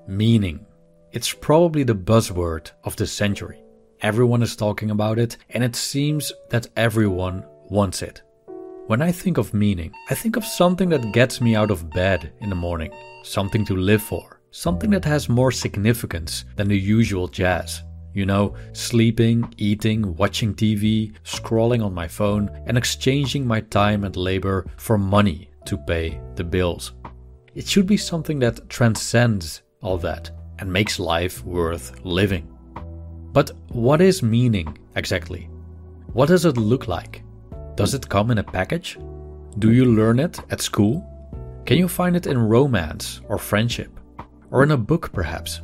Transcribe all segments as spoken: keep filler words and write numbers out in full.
Meaning. It's probably the buzzword of the century. Everyone is talking about it, and it seems that everyone wants it. When I think of meaning, I think of something that gets me out of bed in the morning, something to live for, something that has more significance than the usual jazz. You know, sleeping, eating, watching T V, scrolling on my phone, and exchanging my time and labor for money to pay the bills. It should be something that transcends all that and makes life worth living. But what is meaning exactly? What does it look like? Does it come in a package? Do you learn it at school? Can you find it in romance or friendship? Or in a book perhaps?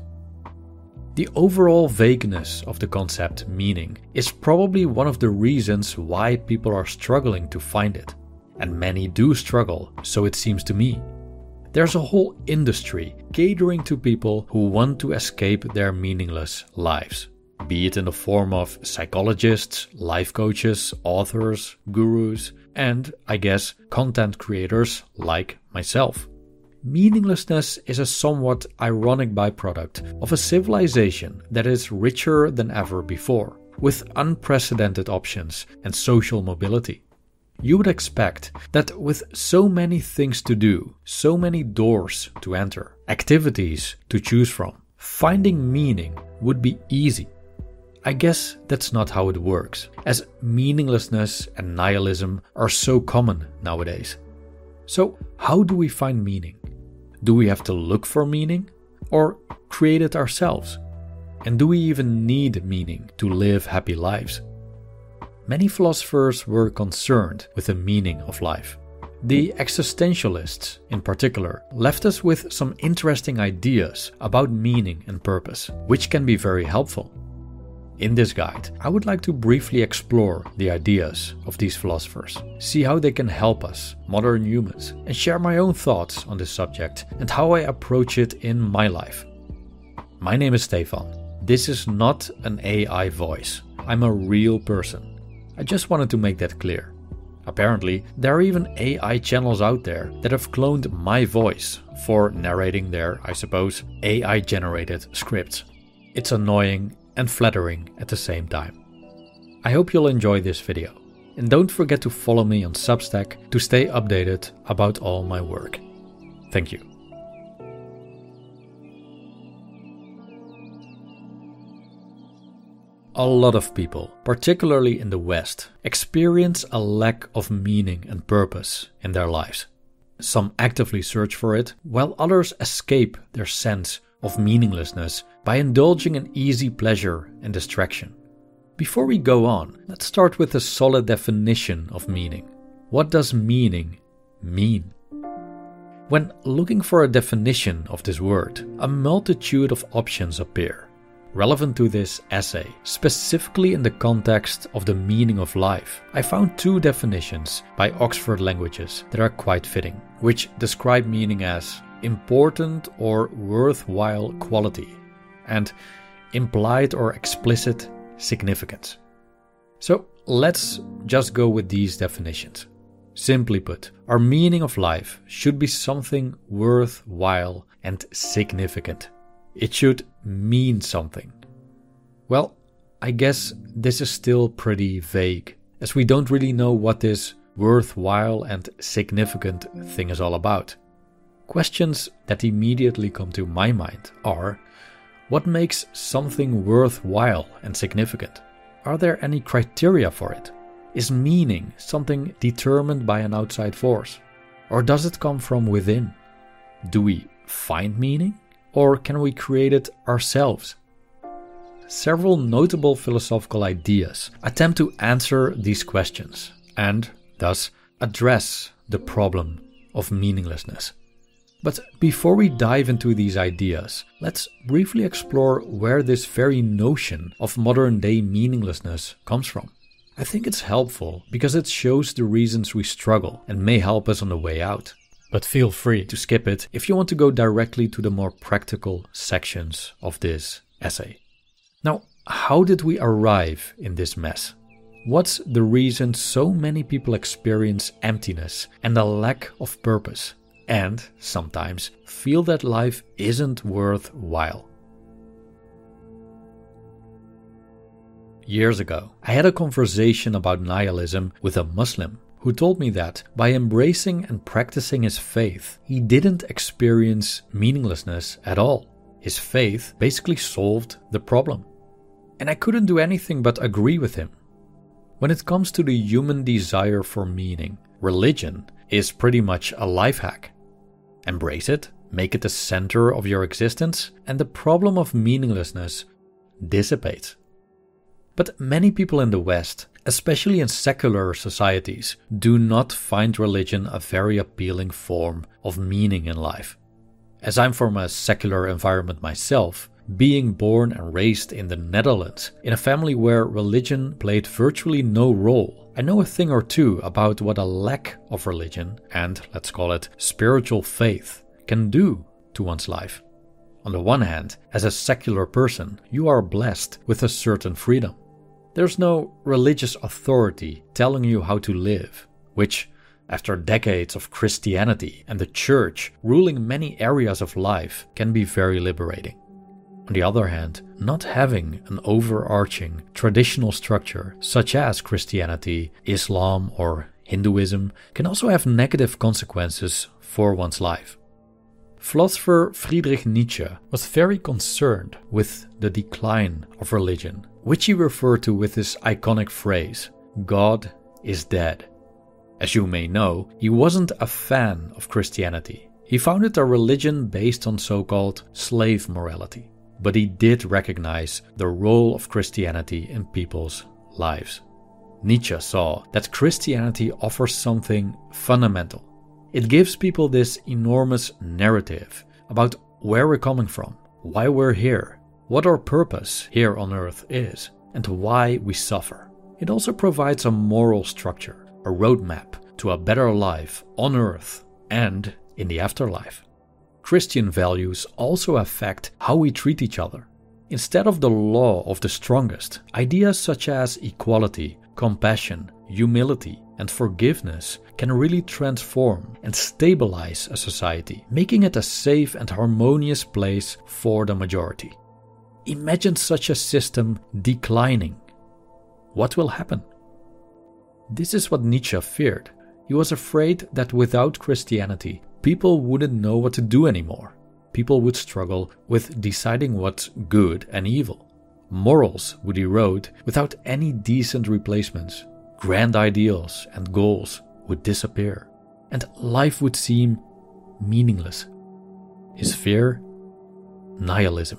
The overall vagueness of the concept meaning is probably one of the reasons why people are struggling to find it. And many do struggle, so it seems to me. There's a whole industry catering to people who want to escape their meaningless lives, be it in the form of psychologists, life coaches, authors, gurus, and, I guess, content creators like myself. Meaninglessness is a somewhat ironic byproduct of a civilization that is richer than ever before, with unprecedented options and social mobility. You would expect that with so many things to do, so many doors to enter, activities to choose from, finding meaning would be easy. I guess that's not how it works, as meaninglessness and nihilism are so common nowadays. So, how do we find meaning? Do we have to look for meaning, or create it ourselves? And do we even need meaning to live happy lives? Many philosophers were concerned with the meaning of life. The existentialists, in particular, left us with some interesting ideas about meaning and purpose, which can be very helpful. In this guide, I would like to briefly explore the ideas of these philosophers, see how they can help us, modern humans, and share my own thoughts on this subject and how I approach it in my life. My name is Stefan. This is not an A I voice. I'm a real person. I just wanted to make that clear. Apparently, there are even A I channels out there that have cloned my voice for narrating their, I suppose, A I-generated scripts. It's annoying and flattering at the same time. I hope you'll enjoy this video. And don't forget to follow me on Substack to stay updated about all my work. Thank you. A lot of people, particularly in the West, experience a lack of meaning and purpose in their lives. Some actively search for it, while others escape their sense of meaninglessness by indulging in easy pleasure and distraction. Before we go on, let's start with a solid definition of meaning. What does meaning mean? When looking for a definition of this word, a multitude of options appear. Relevant to this essay, specifically in the context of the meaning of life, I found two definitions by Oxford Languages that are quite fitting, which describe meaning as important or worthwhile quality and implied or explicit significance. So let's just go with these definitions. Simply put, our meaning of life should be something worthwhile and significant. It should mean something. Well, I guess this is still pretty vague, as we don't really know what this worthwhile and significant thing is all about. Questions that immediately come to my mind are: what makes something worthwhile and significant? Are there any criteria for it? Is meaning something determined by an outside force? Or does it come from within? Do we find meaning? Or can we create it ourselves? Several notable philosophical ideas attempt to answer these questions and, thus, address the problem of meaninglessness. But before we dive into these ideas, let's briefly explore where this very notion of modern-day meaninglessness comes from. I think it's helpful because it shows the reasons we struggle and may help us on the way out. But feel free to skip it if you want to go directly to the more practical sections of this essay. Now, how did we arrive in this mess? What's the reason so many people experience emptiness and a lack of purpose? and sometimes feel that life isn't worthwhile. Years ago, I had a conversation about nihilism with a Muslim who told me that by embracing and practicing his faith, he didn't experience meaninglessness at all. His faith basically solved the problem. And I couldn't do anything but agree with him. When it comes to the human desire for meaning, religion is pretty much a life hack. Embrace it, make it the center of your existence, and the problem of meaninglessness dissipates. But many people in the West, especially in secular societies, do not find religion a very appealing form of meaning in life. As I'm from a secular environment myself, being born and raised in the Netherlands, in a family where religion played virtually no role, I know a thing or two about what a lack of religion, and let's call it spiritual faith, can do to one's life. On the one hand, as a secular person, you are blessed with a certain freedom. There's no religious authority telling you how to live, which, after decades of Christianity and the church ruling many areas of life, can be very liberating. On the other hand, not having an overarching traditional structure such as Christianity, Islam, or Hinduism can also have negative consequences for one's life. Philosopher Friedrich Nietzsche was very concerned with the decline of religion, which he referred to with his iconic phrase, "God is dead." As you may know, he wasn't a fan of Christianity. He found it a religion based on so-called slave morality. But he did recognize the role of Christianity in people's lives. Nietzsche saw that Christianity offers something fundamental. It gives people this enormous narrative about where we're coming from, why we're here, what our purpose here on earth is, and why we suffer. It also provides a moral structure, a roadmap to a better life on earth and in the afterlife. Christian values also affect how we treat each other. Instead of the law of the strongest, ideas such as equality, compassion, humility, and forgiveness can really transform and stabilize a society, making it a safe and harmonious place for the majority. Imagine such a system declining. What will happen? This is what Nietzsche feared. He was afraid that without Christianity, people wouldn't know what to do anymore. People would struggle with deciding what's good and evil. Morals would erode without any decent replacements. Grand ideals and goals would disappear, and life would seem meaningless. His fear? Nihilism.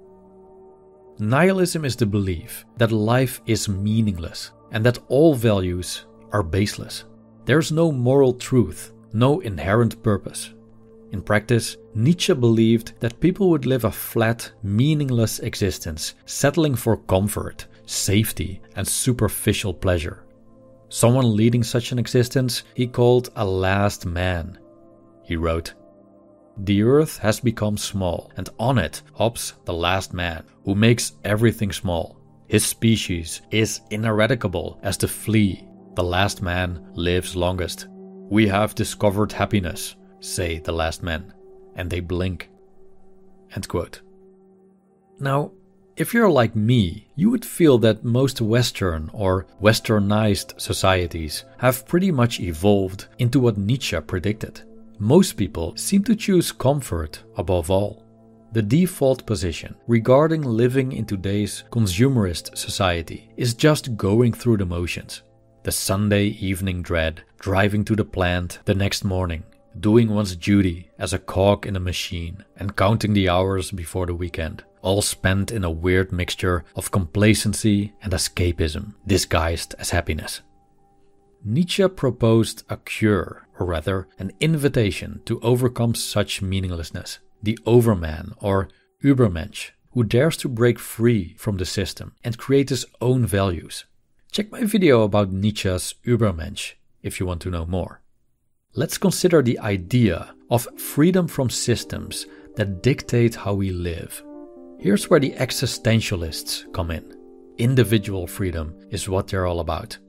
Nihilism is the belief that life is meaningless and that all values are baseless. There's no moral truth, no inherent purpose. In practice, Nietzsche believed that people would live a flat, meaningless existence, settling for comfort, safety, and superficial pleasure. Someone leading such an existence he called a last man. He wrote, "The earth has become small, and on it hops the last man, who makes everything small. His species is ineradicable as the flea. The last man lives longest. We have discovered happiness, say the last men, and they blink." End quote. Now, if you're like me, you would feel that most Western or Westernized societies have pretty much evolved into what Nietzsche predicted. Most people seem to choose comfort above all. The default position regarding living in today's consumerist society is just going through the motions. The Sunday evening dread, driving to the plant the next morning, doing one's duty as a cog in a machine, and counting the hours before the weekend, all spent in a weird mixture of complacency and escapism, disguised as happiness. Nietzsche proposed a cure, or rather an invitation to overcome such meaninglessness, the Overman or Übermensch, who dares to break free from the system and create his own values. Check my video about Nietzsche's Übermensch if you want to know more. Let's consider the idea of freedom from systems that dictate how we live. Here's where the existentialists come in. Individual freedom is what they're all about.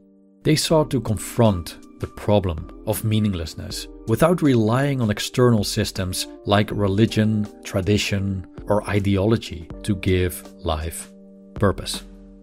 They sought to confront the problem of meaninglessness without relying on external systems like religion, tradition, or ideology to give life purpose.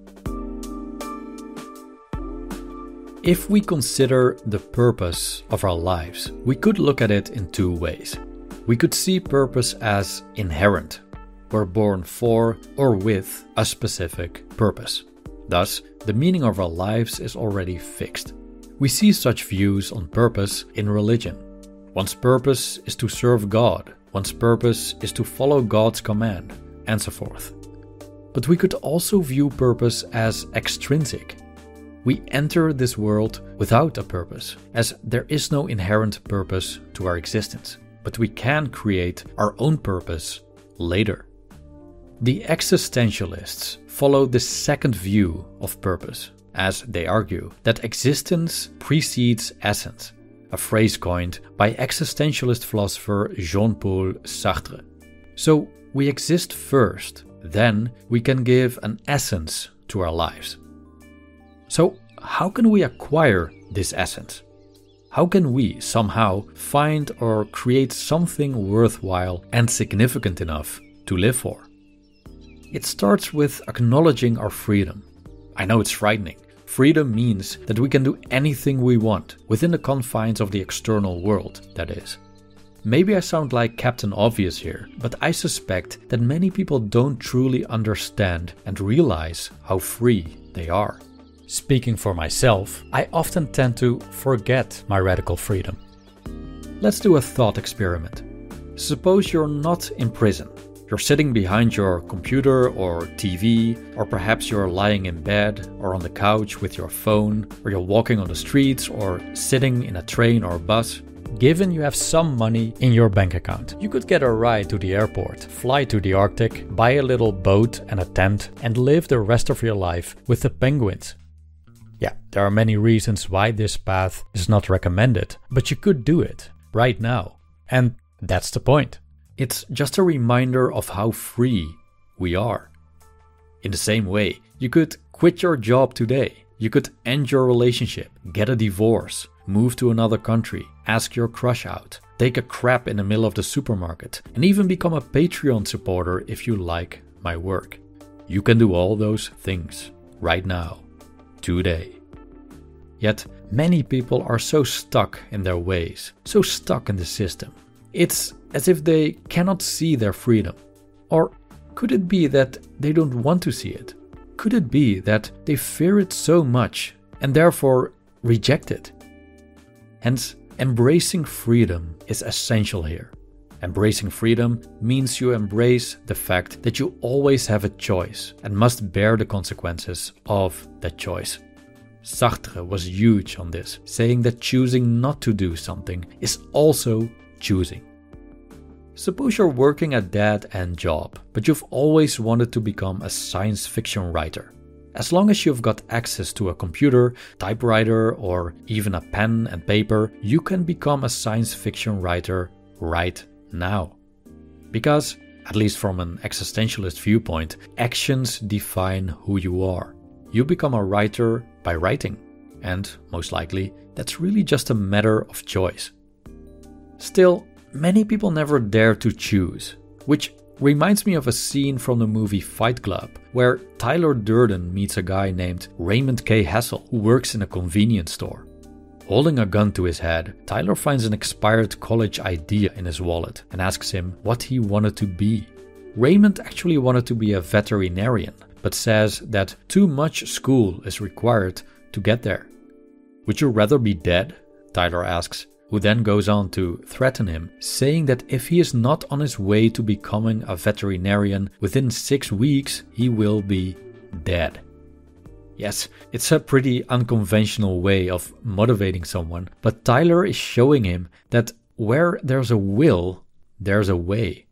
If we consider the purpose of our lives, we could look at it in two ways. We could see purpose as inherent. We're born for or with a specific purpose. Thus, the meaning of our lives is already fixed. We see such views on purpose in religion. One's purpose is to serve God, one's purpose is to follow God's command, and so forth. But we could also view purpose as extrinsic. We enter this world without a purpose, as there is no inherent purpose to our existence. But we can create our own purpose later. The existentialists follow the second view of purpose, as they argue that existence precedes essence, a phrase coined by existentialist philosopher Jean-Paul Sartre. So we exist first, then we can give an essence to our lives. So how can we acquire this essence? How can we somehow find or create something worthwhile and significant enough to live for? It starts with acknowledging our freedom. I know it's frightening. Freedom means that we can do anything we want within the confines of the external world, that is. Maybe I sound like Captain Obvious here, but I suspect that many people don't truly understand and realize how free they are. Speaking for myself, I often tend to forget my radical freedom. Let's do a thought experiment. Suppose you're not in prison. You're sitting behind your computer or T V, or perhaps you're lying in bed or on the couch with your phone, or you're walking on the streets or sitting in a train or bus. Given you have some money in your bank account, you could get a ride to the airport, fly to the Arctic, buy a little boat and a tent, and live the rest of your life with the penguins. Yeah, there are many reasons why this path is not recommended, but you could do it right now. And that's the point. It's just a reminder of how free we are. In the same way, you could quit your job today. You could end your relationship, get a divorce, move to another country, ask your crush out, take a crap in the middle of the supermarket, and even become a Patreon supporter if you like my work. You can do all those things right now. Today. Yet, many people are so stuck in their ways, so stuck in the system. It's as if they cannot see their freedom. Or could it be that they don't want to see it? Could it be that they fear it so much and therefore reject it? Hence, embracing freedom is essential here. Embracing freedom means you embrace the fact that you always have a choice and must bear the consequences of that choice. Sartre was huge on this, saying that choosing not to do something is also choosing. Suppose you're working a dead-end job, but you've always wanted to become a science fiction writer. As long as you've got access to a computer, typewriter, or even a pen and paper, you can become a science fiction writer right now. Because, at least from an existentialist viewpoint, actions define who you are. You become a writer by writing, and most likely, that's really just a matter of choice. Still, many people never dare to choose, which reminds me of a scene from the movie Fight Club, where Tyler Durden meets a guy named Raymond K. Hassel, who works in a convenience store. Holding a gun to his head, Tyler finds an expired college idea in his wallet and asks him what he wanted to be. Raymond actually wanted to be a veterinarian, but says that too much school is required to get there. Would you rather be dead? Tyler asks, who then goes on to threaten him, saying that if he is not on his way to becoming a veterinarian within six weeks, he will be dead. Yes, it's a pretty unconventional way of motivating someone, but Tyler is showing him that where there's a will, there's a way.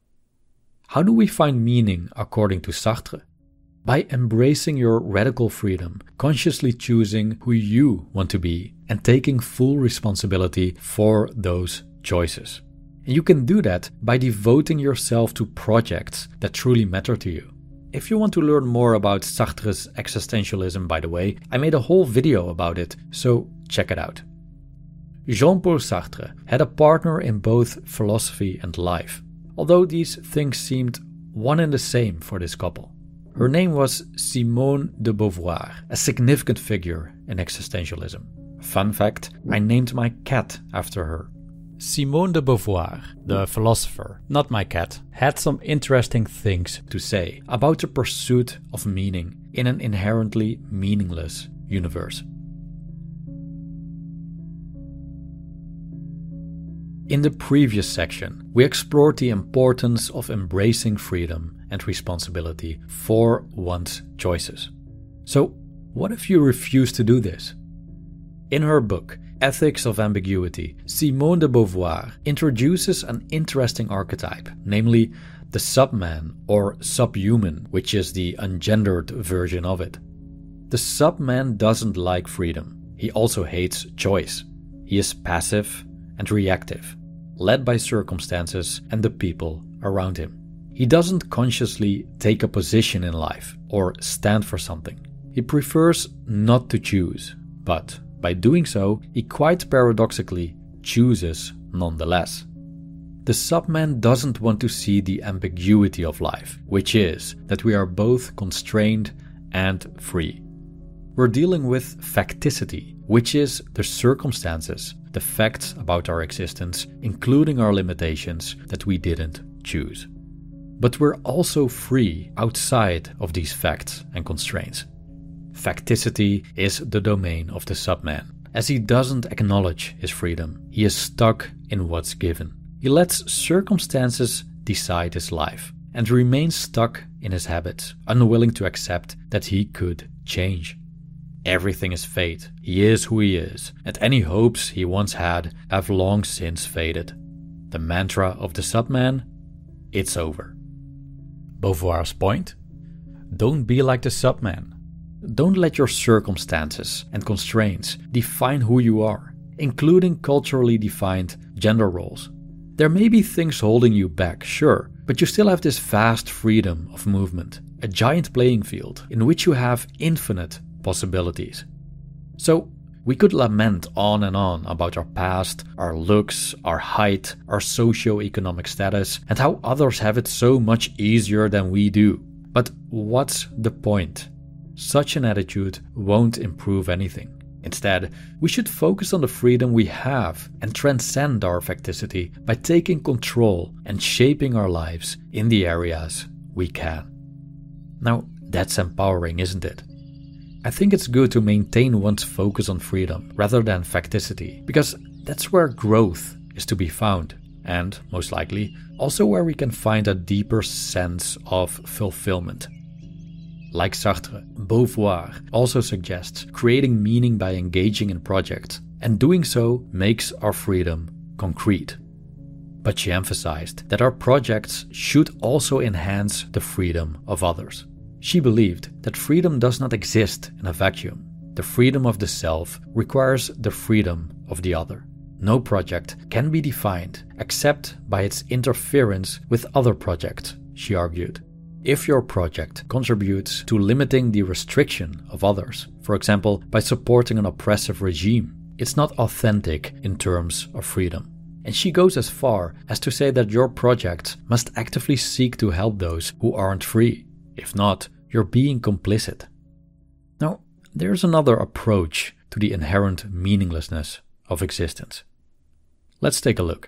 How do we find meaning according to Sartre? By embracing your radical freedom, consciously choosing who you want to be, and taking full responsibility for those choices. And you can do that by devoting yourself to projects that truly matter to you. if you want to learn more about Sartre's existentialism, by the way, I made a whole video about it, so check it out. Jean-Paul Sartre had a partner in both philosophy and life, although these things seemed one and the same for this couple. Her name was Simone de Beauvoir, a significant figure in existentialism. Fun fact, I named my cat after her. Simone de Beauvoir, the philosopher, not my cat, had some interesting things to say about the pursuit of meaning in an inherently meaningless universe. In the previous section, we explored the importance of embracing freedom and responsibility for one's choices. So, what if you refuse to do this? In her book, Ethics of Ambiguity, Simone de Beauvoir introduces an interesting archetype, namely the subman or subhuman, which is the ungendered version of it. The subman doesn't like freedom. He also hates choice. He is passive and reactive, led by circumstances and the people around him. He doesn't consciously take a position in life or stand for something. He prefers not to choose, but by doing so, he quite paradoxically chooses nonetheless. The subman doesn't want to see the ambiguity of life, which is that we are both constrained and free. We're dealing with facticity, which is the circumstances, the facts about our existence, including our limitations that we didn't choose. But we're also free outside of these facts and constraints. Facticity is the domain of the subman. As he doesn't acknowledge his freedom, he is stuck in what's given. He lets circumstances decide his life and remains stuck in his habits, unwilling to accept that he could change. Everything is fate. He is who he is, and any hopes he once had have long since faded. The mantra of the subman? It's over. Beauvoir's point? Don't be like the subman. Don't let your circumstances and constraints define who you are, including culturally defined gender roles. There may be things holding you back, sure, but you still have this vast freedom of movement, a giant playing field in which you have infinite possibilities. So, we could lament on and on about our past, our looks, our height, our socio-economic status, and how others have it so much easier than we do. But what's the point? Such an attitude won't improve anything. Instead, we should focus on the freedom we have and transcend our facticity by taking control and shaping our lives in the areas we can. Now, that's empowering, isn't it? I think it's good to maintain one's focus on freedom rather than facticity, because that's where growth is to be found, and, most likely, also where we can find a deeper sense of fulfillment. Like Sartre, Beauvoir also suggests creating meaning by engaging in projects, and doing so makes our freedom concrete. But she emphasized that our projects should also enhance the freedom of others. She believed that freedom does not exist in a vacuum. The freedom of the self requires the freedom of the other. No project can be defined except by its interference with other projects, she argued. If your project contributes to limiting the restriction of others, for example by supporting an oppressive regime, it's not authentic in terms of freedom. And she goes as far as to say that your project must actively seek to help those who aren't free. If not, you're being complicit. Now, there's another approach to the inherent meaninglessness of existence. Let's take a look.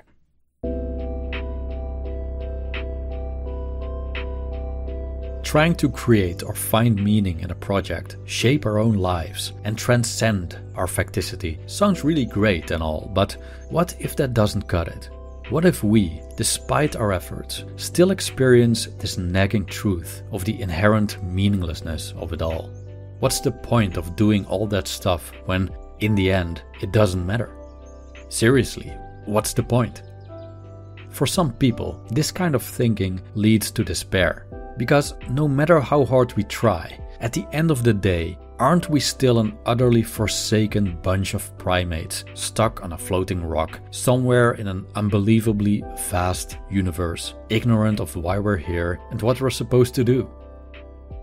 Trying to create or find meaning in a project, shape our own lives, and transcend our facticity sounds really great and all, but what if that doesn't cut it? What if we, despite our efforts, still experience this nagging truth of the inherent meaninglessness of it all? What's the point of doing all that stuff when, in the end, it doesn't matter? Seriously, what's the point? For some people, this kind of thinking leads to despair. Because no matter how hard we try, at the end of the day, aren't we still an utterly forsaken bunch of primates stuck on a floating rock somewhere in an unbelievably vast universe, ignorant of why we're here and what we're supposed to do?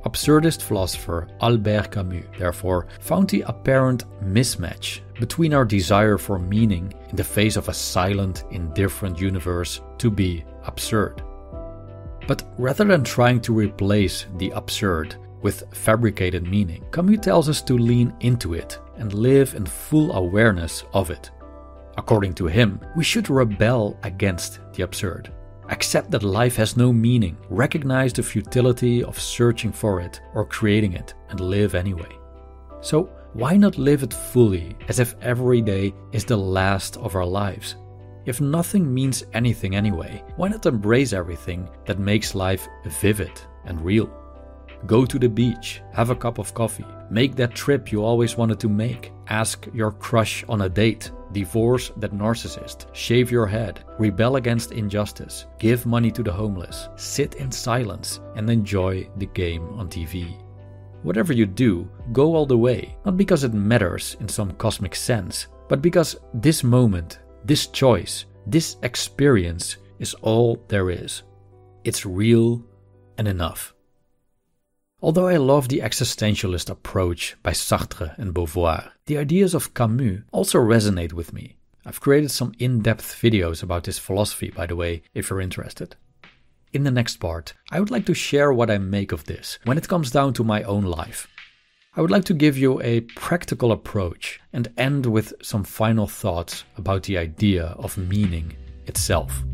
Absurdist philosopher Albert Camus, therefore, found the apparent mismatch between our desire for meaning in the face of a silent, indifferent universe to be absurd. But rather than trying to replace the absurd with fabricated meaning, Camus tells us to lean into it and live in full awareness of it. According to him, we should rebel against the absurd. Accept that life has no meaning, recognize the futility of searching for it or creating it, and live anyway. So why not live it fully, as if every day is the last of our lives? If nothing means anything anyway, why not embrace everything that makes life vivid and real? Go to the beach, have a cup of coffee, make that trip you always wanted to make, ask your crush on a date, divorce that narcissist, shave your head, rebel against injustice, give money to the homeless, sit in silence and enjoy the game on T V. Whatever you do, go all the way, not because it matters in some cosmic sense, but because this moment, this choice, this experience is all there is. It's real and enough. Although I love the existentialist approach by Sartre and Beauvoir, the ideas of Camus also resonate with me. I've created some in-depth videos about this philosophy, by the way, if you're interested. In the next part, I would like to share what I make of this when it comes down to my own life. I would like to give you a practical approach and end with some final thoughts about the idea of meaning itself.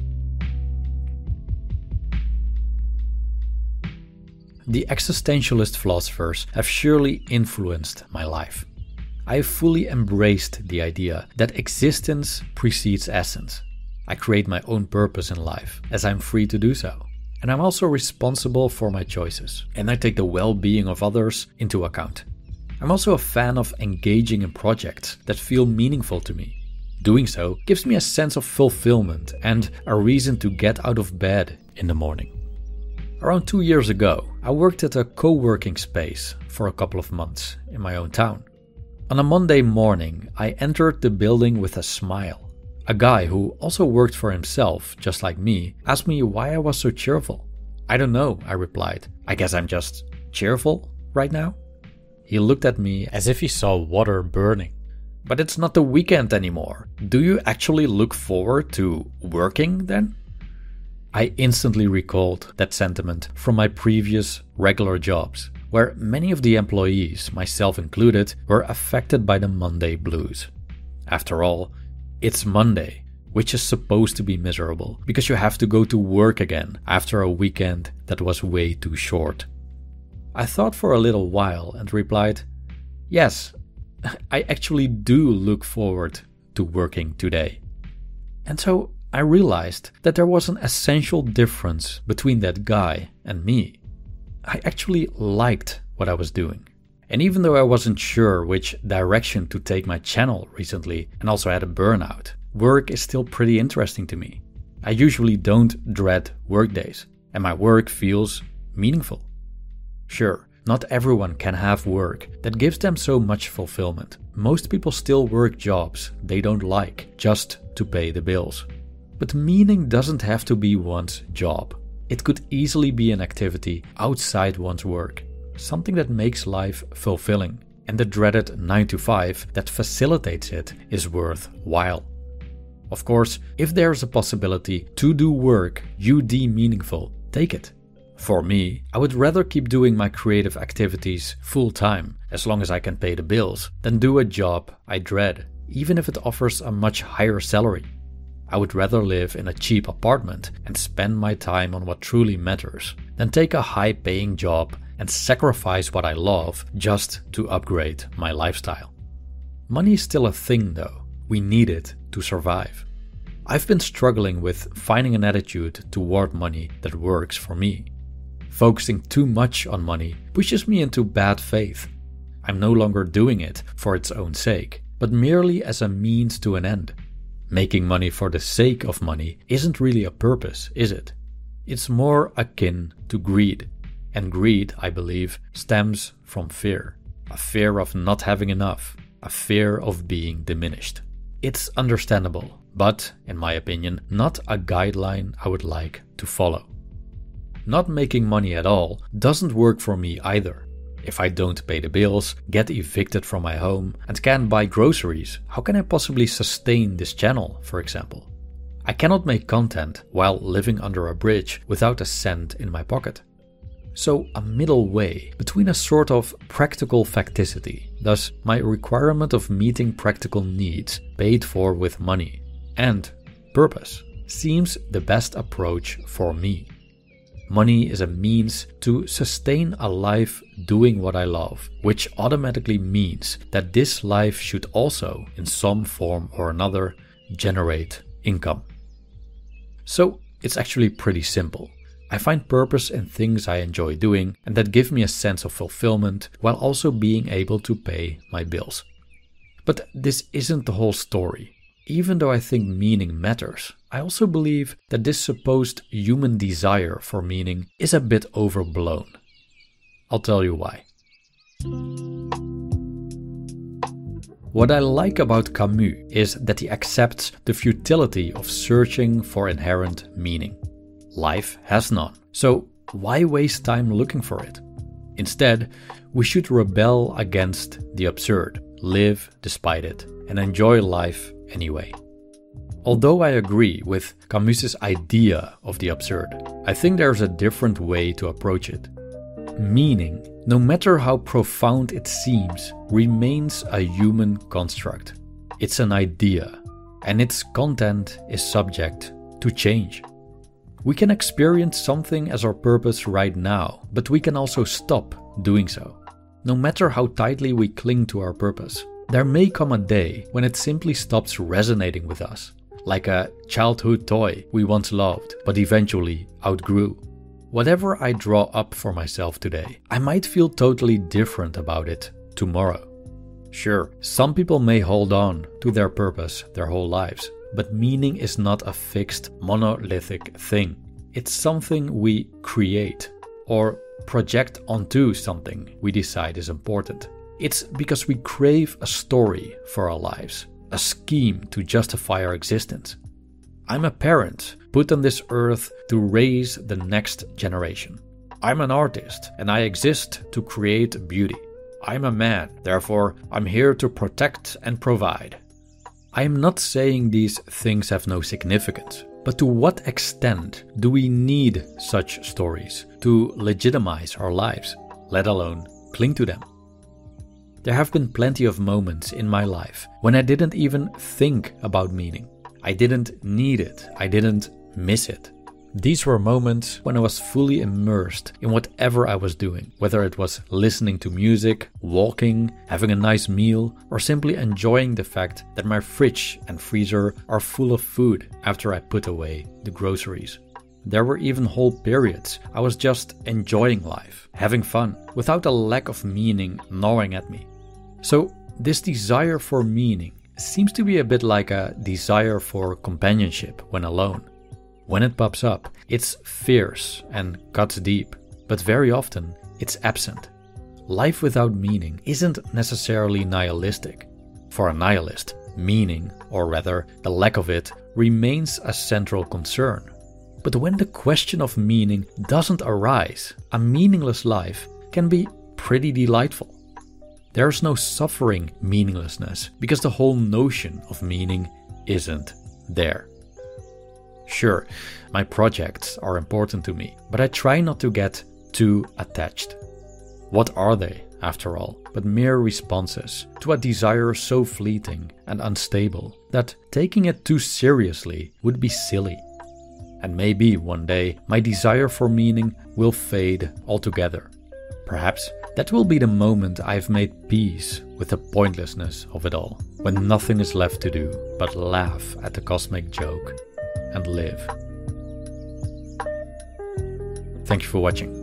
The existentialist philosophers have surely influenced my life. I have fully embraced the idea that existence precedes essence. I create my own purpose in life, as I'm free to do so. And I'm also responsible for my choices, and I take the well-being of others into account. I'm also a fan of engaging in projects that feel meaningful to me. Doing so gives me a sense of fulfillment and a reason to get out of bed in the morning. Around two years ago, I worked at a co-working space for a couple of months in my own town. On a Monday morning, I entered the building with a smile. A guy who also worked for himself, just like me, asked me why I was so cheerful. I don't know, I replied. I guess I'm just cheerful right now. He looked at me as if he saw water burning. But it's not the weekend anymore. Do you actually look forward to working then? I instantly recalled that sentiment from my previous regular jobs, where many of the employees, myself included, were affected by the Monday blues. After all, it's Monday, which is supposed to be miserable because you have to go to work again after a weekend that was way too short. I thought for a little while and replied, yes, I actually do look forward to working today. And so I realized that there was an essential difference between that guy and me. I actually liked what I was doing. And even though I wasn't sure which direction to take my channel recently and also had a burnout, work is still pretty interesting to me. I usually don't dread work days, and my work feels meaningful. Sure, not everyone can have work that gives them so much fulfillment. Most people still work jobs they don't like just to pay the bills. But meaning doesn't have to be one's job. It could easily be an activity outside one's work, something that makes life fulfilling, and the dreaded nine to five that facilitates it is worthwhile. Of course, if there's a possibility to do work you deem meaningful, take it. For me, I would rather keep doing my creative activities full-time, as long as I can pay the bills, than do a job I dread, even if it offers a much higher salary. I would rather live in a cheap apartment and spend my time on what truly matters than take a high-paying job and sacrifice what I love just to upgrade my lifestyle. Money is still a thing though. We need it to survive. I've been struggling with finding an attitude toward money that works for me. Focusing too much on money pushes me into bad faith. I'm no longer doing it for its own sake, but merely as a means to an end. Making money for the sake of money isn't really a purpose, is it? It's more akin to greed. And greed, I believe, stems from fear. A fear of not having enough. A fear of being diminished. It's understandable, but, in my opinion, not a guideline I would like to follow. Not making money at all doesn't work for me either. If I don't pay the bills, get evicted from my home, and can't buy groceries, how can I possibly sustain this channel, for example? I cannot make content while living under a bridge without a cent in my pocket. So a middle way between a sort of practical facticity, thus my requirement of meeting practical needs paid for with money, and purpose, seems the best approach for me. Money is a means to sustain a life doing what I love, which automatically means that this life should also, in some form or another, generate income. So it's actually pretty simple. I find purpose in things I enjoy doing and that give me a sense of fulfillment while also being able to pay my bills. But this isn't the whole story. Even though I think meaning matters, I also believe that this supposed human desire for meaning is a bit overblown. I'll tell you why. What I like about Camus is that he accepts the futility of searching for inherent meaning. Life has none, so why waste time looking for it? Instead, we should rebel against the absurd, live despite it, and enjoy life anyway. Although I agree with Camus's idea of the absurd, I think there's a different way to approach it. Meaning, no matter how profound it seems, remains a human construct. It's an idea, and its content is subject to change. We can experience something as our purpose right now, but we can also stop doing so. No matter how tightly we cling to our purpose, there may come a day when it simply stops resonating with us, like a childhood toy we once loved, but eventually outgrew. Whatever I draw up for myself today, I might feel totally different about it tomorrow. Sure, some people may hold on to their purpose their whole lives, but meaning is not a fixed, monolithic thing. It's something we create or project onto something we decide is important. It's because we crave a story for our lives, a scheme to justify our existence. I'm a parent put on this earth to raise the next generation. I'm an artist and I exist to create beauty. I'm a man, therefore I'm here to protect and provide. I am not saying these things have no significance, but to what extent do we need such stories to legitimize our lives, let alone cling to them? There have been plenty of moments in my life when I didn't even think about meaning. I didn't need it, I didn't miss it. These were moments when I was fully immersed in whatever I was doing, whether it was listening to music, walking, having a nice meal, or simply enjoying the fact that my fridge and freezer are full of food after I put away the groceries. There were even whole periods I was just enjoying life, having fun, without a lack of meaning gnawing at me. So this desire for meaning seems to be a bit like a desire for companionship when alone. When it pops up, it's fierce and cuts deep, but very often it's absent. Life without meaning isn't necessarily nihilistic. For a nihilist, meaning, or rather the lack of it, remains a central concern. But when the question of meaning doesn't arise, a meaningless life can be pretty delightful. There's no suffering meaninglessness because the whole notion of meaning isn't there. Sure, my projects are important to me, but I try not to get too attached. What are they, after all, but mere responses to a desire so fleeting and unstable that taking it too seriously would be silly? And maybe one day my desire for meaning will fade altogether. Perhaps that will be the moment I've made peace with the pointlessness of it all, when nothing is left to do but laugh at the cosmic joke and live. Thank you for watching.